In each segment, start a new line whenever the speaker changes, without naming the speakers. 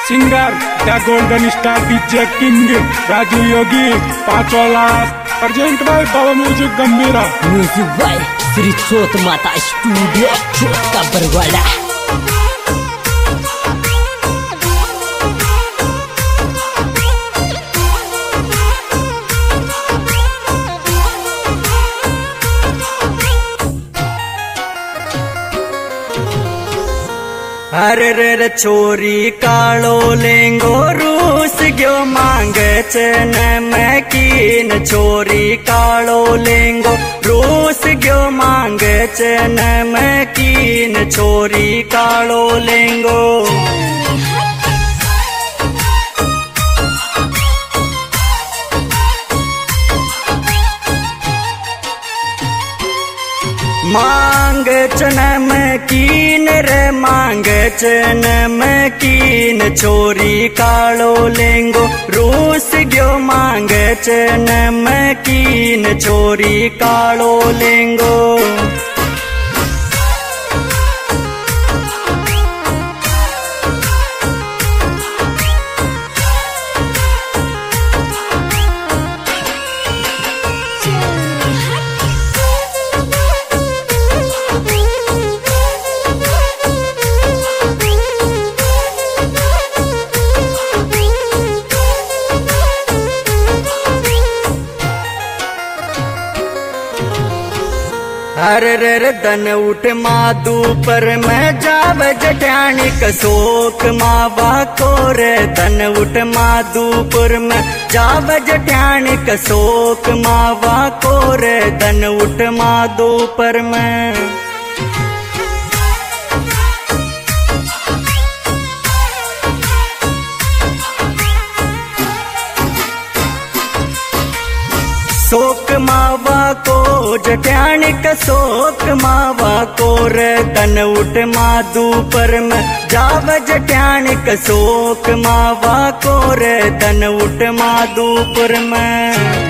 Singer the golden star DJ king Raju Yogi 5 lakh present by Baba music Gambhira
music by Shri चोत माता studio चोट का बरवाड़ा।
अरे रे छोरी कालो लेंगो रूस गयो मांग चन में कीन छोरी कालो लेंगो रूस गयो मांग चन में कीन छोरी कालो लेंगो। मांग चन में कीन रे मांग चन में कीन छोरी कालो लेंगो रूस गयो मांग चन में कीन छोरी कालो लेंगो। अरे रे दन उठ मादू पर मैं जाव जटानी कसोक मावा को रे दन उठ मादू पर मैं जाव जटानी कसोक मावा को रे दन उठ मादू पर मैं। शोक मावा को जटानी कसोक मावा को रे तन उठ मादू पर मैं जाव जटानी कसोक मावा को रे तन उठ मादू पर मैं।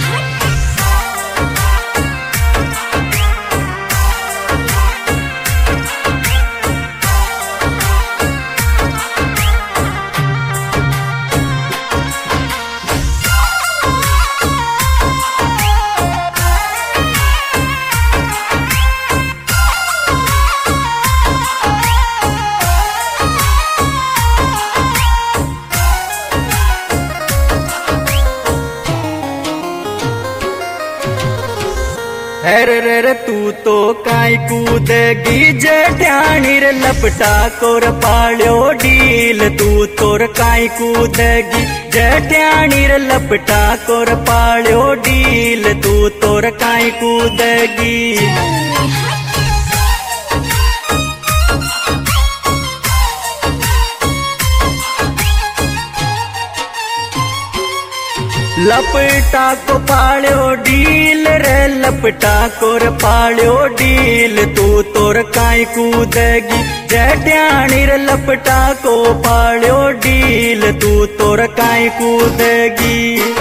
अरे रे तू तो काई कूदेगी जटानी रे लपटा कोर पाल्यो डील तू तोर काई कूदेगी जटानी रे लपटा कोर पाल्यो डील तू तोर काई कूदेगी। लपटा को पाल्यो डील रे लपटा कोर पाल्यो डील तू तोर काई कूदेगी जटानी रे लपटा को पाल्यो डील तू तोर काई कूदेगी।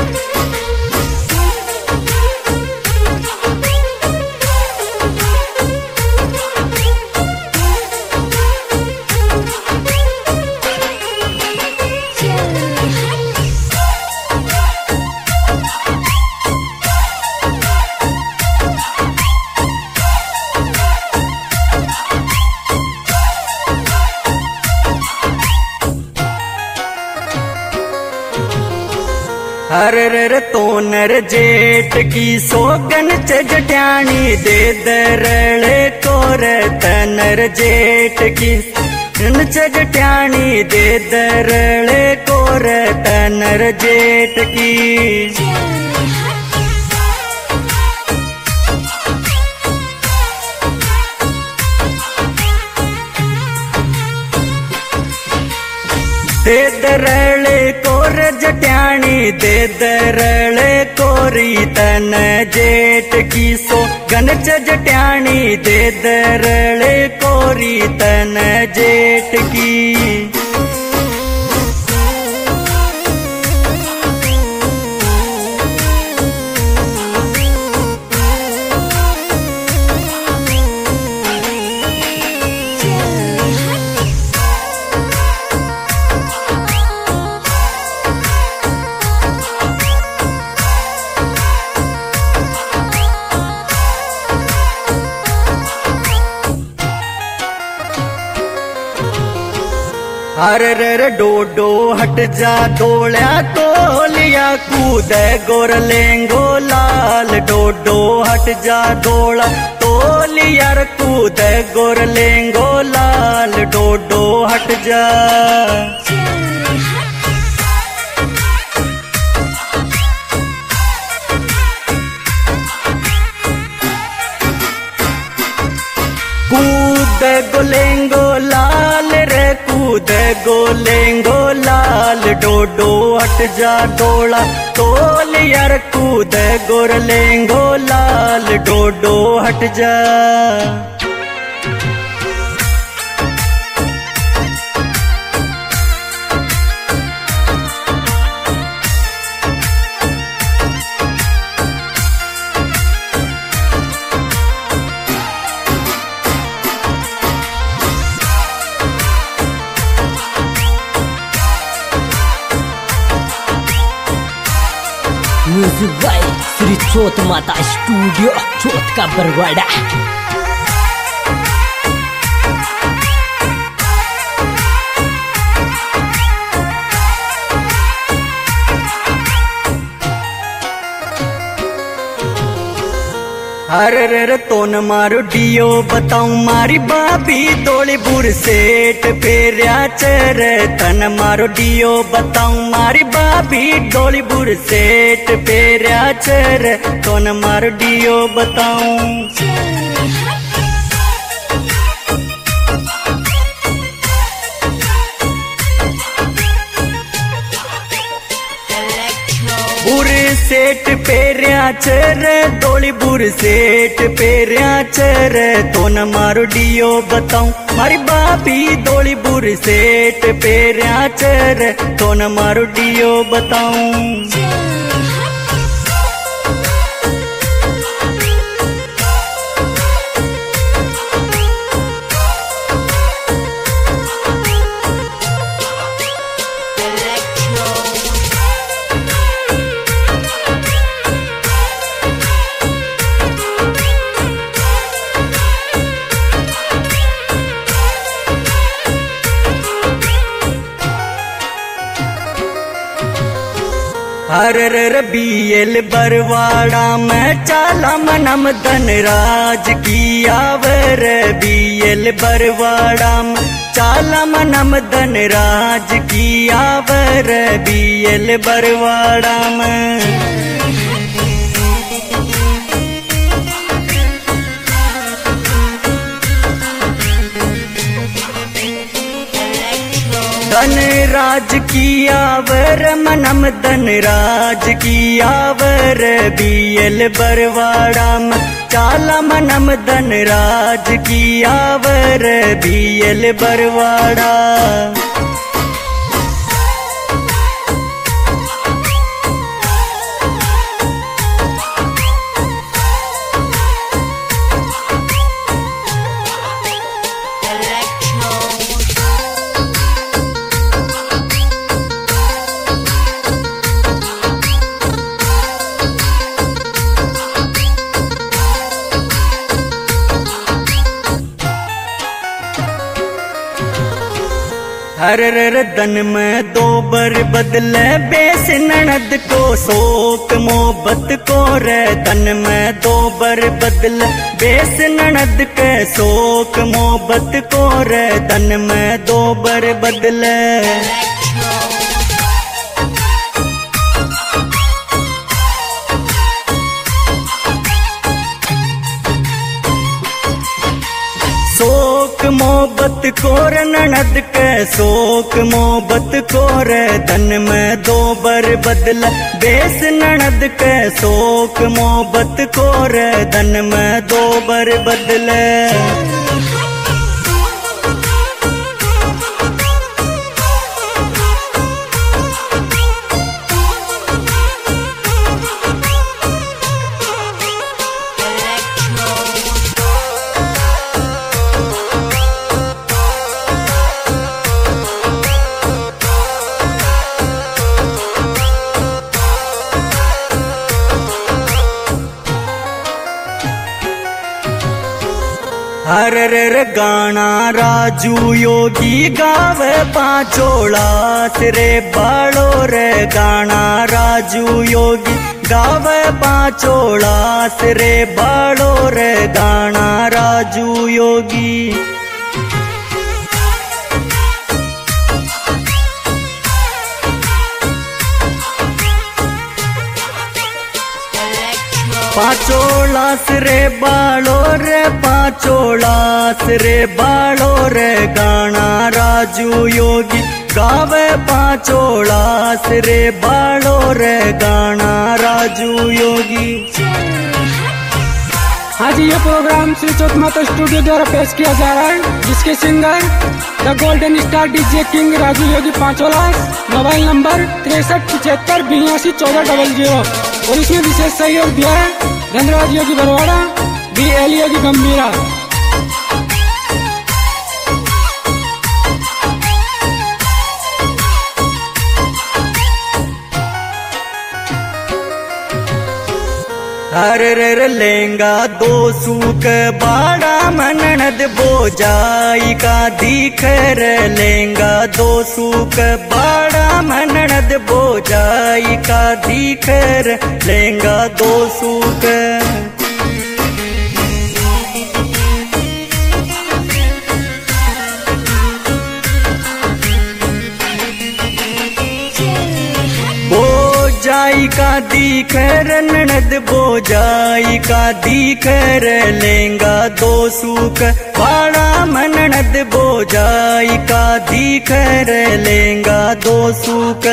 अरे रे तोनर जेठ की सोगन च जटानी दे दरले कोर तनर जेठ की च जटानी दे दरले कोर तनर जेठ की। दे दरले कोर जटानी दे दरले कोरी तन जेठ की सो गन च जटानी दे दरले कोरी तन जेठ की। अरे रे रे डोडो हट जा डोल्या तोलिया कूद गोर लेंगो लाल डोडो हट जा डोला तोलिया रे कूद गोर लेंगो लाल डोडो हट जा। कूद गोलेंगो लाल रे कूद गोलेंगो लाल डोडो हट जा डोला तोल यार कूद गोर लेंगो लाल डोडो हट जा।
म्यूजिक बाय श्री चोत माता स्टूडियो चोत का बरवाड़ा।
अरे रे रे तो न मारो डियो बताऊं मारी बाबी दौड़ी बुर सेठ फेरिया चर तन मारो डियो बताऊं मारी बाबी दौड़ी बुर सेठ फेरिया चर तो न मारो डियो बताऊं। बुर सेठ पेरिया चर दौड़ी बुर सेठ पेरिया चर तो न मारो डियो बताऊं मारी बाबी दौड़ी बुर सेठ पेरिया चर तो न मारो डियो बताऊं। अरे रे बीएल बरवाड़ा में चाला मनम धनराज की आवर बीएल बरवाड़ा में चाला मनम धनराज की आवर बीएल बरवाड़ा में। धनराज की आवर मनम धनराज की आवर बीएल बरवाड़ा में चाला मनम धनराज की आवर बीएल बरवाड़ा। हर रर दन में दो बर बदले बेस ननद को शोक मोहब्बत को रे दन में दो बर बदले बेस ननद के शोक मोहब्बत को रे दन में दो बर बदले। शोक मोहब्बत कोर ननद के शोक मोहब्बत कोर धन में दो बर बदला बेस ननद के शोक मोहब्बत कोर धन में दो बर बदले। अरे रे गाना राजू योगी गावे पांचोला रे बाड़ो रे गाना राजू योगी गावे पांचोला रे बाड़ो रे गाना राजू योगी। पांचोलास रे बाड़ो रे पांचोलास रे बाड़ो रे गाना राजू योगी गावे पांचोलास रे बाड़ो रे गाना राजू योगी।
आज ये प्रोग्राम श्री चौथ माता स्टूडियो द्वारा पेश किया जा रहा है, जिसके singer the golden star DJ king Raju Yogi पांचोलास। मोबाइल नंबर 6375821400 और इसमें विशेष सहयोग दिया है धनराज योगी बरवाड़ा, BL योगी गंभीरा।
अरे रे लेंगा दो सूक बाड़ा मननद बोजाई का दिखर लेंगा दो सूक बाड़ा मननद बोजाई का दिखर लेंगा दो सूक। बोजाई का दिखर ननद बोजाई का दिखर लेंगा दो सूक बाड़ा मननद बोजाई का दिखर लेंगा दो सूक।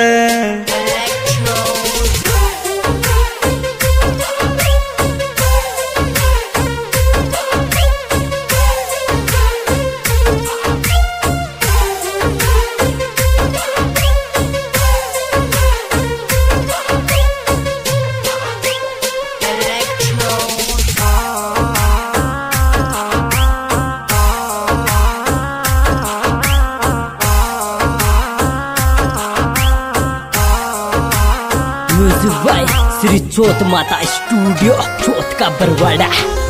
म्यूजिक बाय श्री चौथ माता स्टूडियो, चौथ का बरवाड़ा।